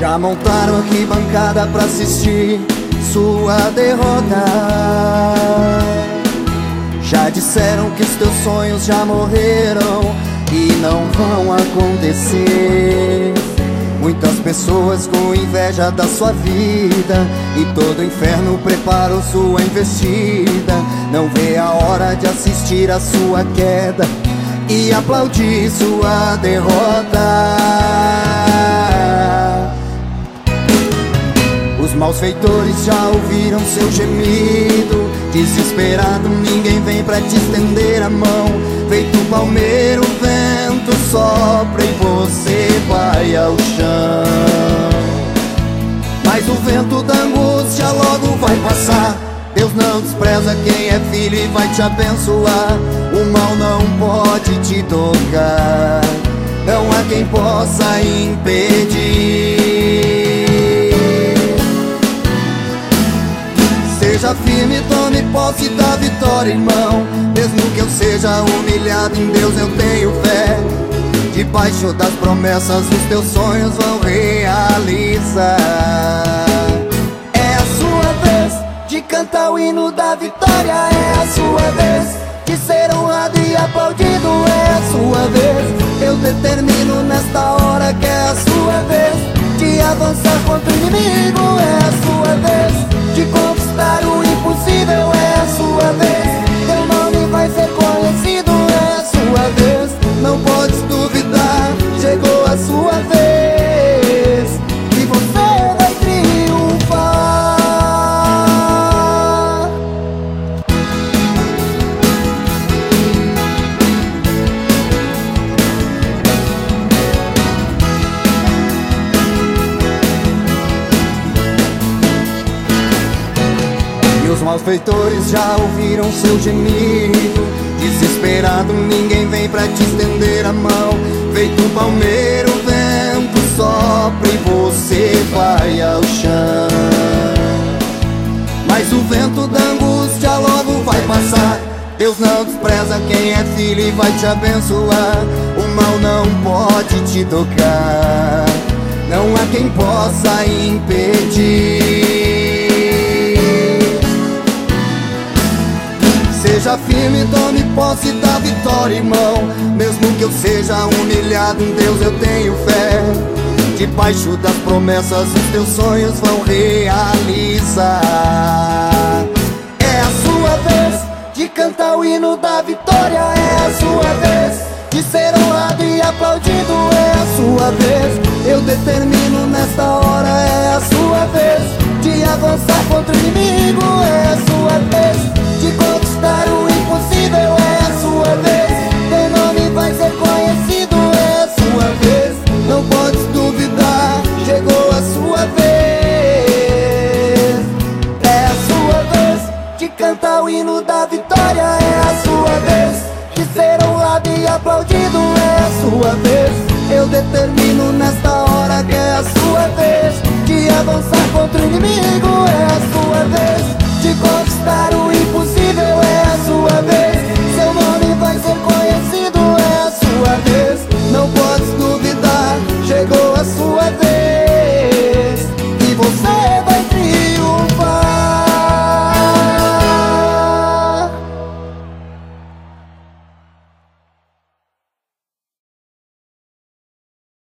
Já montaram arquibancada pra assistir sua derrota. Já disseram que os teus sonhos já morreram e não vão acontecer. Muitas pessoas com inveja da sua vida e todo o inferno preparou sua investida. Não vê a hora de assistir a sua queda e aplaudir sua derrota. Os malfeitores já ouviram seu gemido. Desesperado, ninguém vem pra te estender a mão. Feito palmeiro, o vento sopra e você vai ao chão. Mas o vento da angústia logo vai passar. Deus não despreza quem é filho e vai te abençoar. O mal não pode te tocar, não há quem possa impedir. Seja firme, tome posse da vitória, irmão. Mesmo que eu seja humilhado, em Deus eu tenho fé. Debaixo das promessas os teus sonhos vão realizar. É a sua vez de cantar o hino da vitória. É a sua vez de ser honrado e aplaudido. É a sua vez, eu determino nesta hora que é a sua vez de avançar contra o inimigo. É a sua vez de conquistar o impossível. É a sua vez, teu nome vai ser conhecido. É a sua vez, não podes duvidar. Chegou a sua vez e você vai triunfar. Os malfeitores já ouviram seu gemido. Desesperado, ninguém vem pra te estender a mão. Feito palmeiro, o vento sopra e você vai ao chão. Mas o vento da angústia logo vai passar. Deus não despreza quem é filho e vai te abençoar. O mal não pode te tocar, não há quem possa impedir. Seja firme, tome posse da vitória, irmão. Mesmo que eu seja humilhado, em Deus eu tenho fé. Debaixo das promessas os teus sonhos vão realizar. É a sua vez de cantar o hino da vitória. É a sua vez de ser honrado e aplaudido. É a sua vez, eu determino nesta hora. É a sua vez de avançar contra o inimigo. É a sua vez de conquistar o impossível. É a sua vez, teu nome vai ser conhecido. É a sua vez, não podes duvidar. Chegou a sua vez. É a sua vez de cantar o hino da vitória. É a sua vez de ser honrado e aplaudido. É a sua vez, eu determino nesta hora que é a sua vez de avançar contra o inimigo. É a sua vez de conquistar o